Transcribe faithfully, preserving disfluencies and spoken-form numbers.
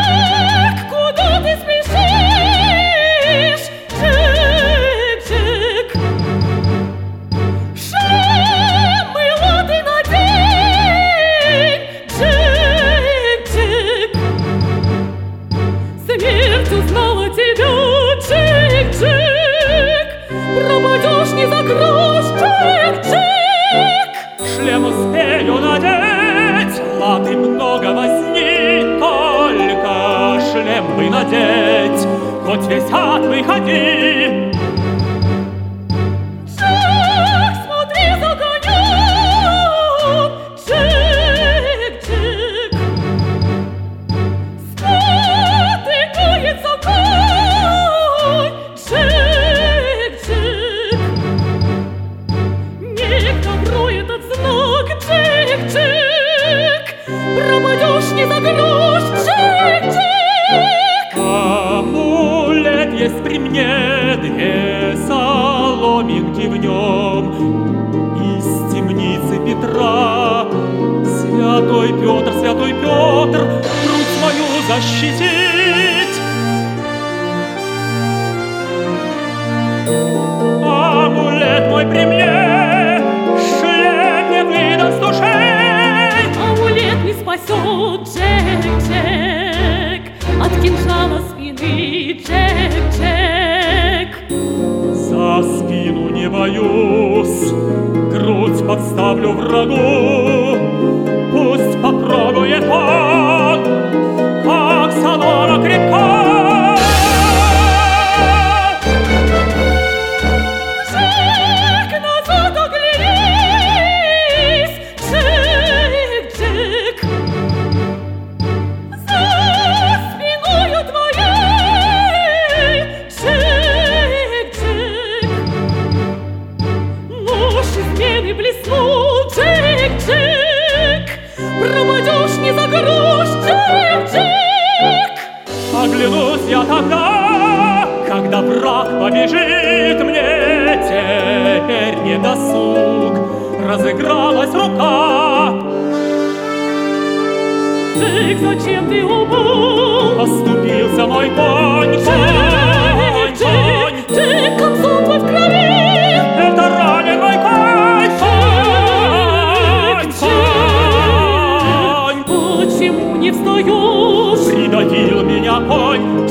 куда ты спешишь? Джек-Джек, шлемы латы надень. Джек-Джек, смерть узнала тебя. Джек-Джек, пропадешь не за грош. Джек-Джек, шлем успею надеть, латы много возни, только шлем бы надеть, хоть весь ад выходи. Джек, смотри за конем. Джек-Джек, спотыкается конь. Джек-Джек, не к добру этот знак. Джек-Джек, пропадешь не за грош. Джек-Джек, Амулет есть при мне, две соломинки в нем, из темницы Петра. Святой Петр, святой Петр, грудь свою защитить. Амулет мой при мне, шлем не выдаст ушей. амулет не спасет. Джек-Джек, от кинжала спины. Джек-Джек, За спину не боюсь, грудь подставлю врагу. Пусть попробует он, как солома крепка. Джек, назад оглянись. Джек-Джек, за спиною твоей. Джек-Джек, нож измены блеснул. Джек-Джек, пропадешь не за грош. Джек-Джек, Оглянусь я тогда, когда враг побежит мне. Теперь не досуг, разыгралась рука. Джек, зачем ты упал? Оступился мой конь, конь, Джек, конь. Джек, концом твой в крови. Это ранен мой конь, конь, конь. Почему не встаешь? Придавил меня конь,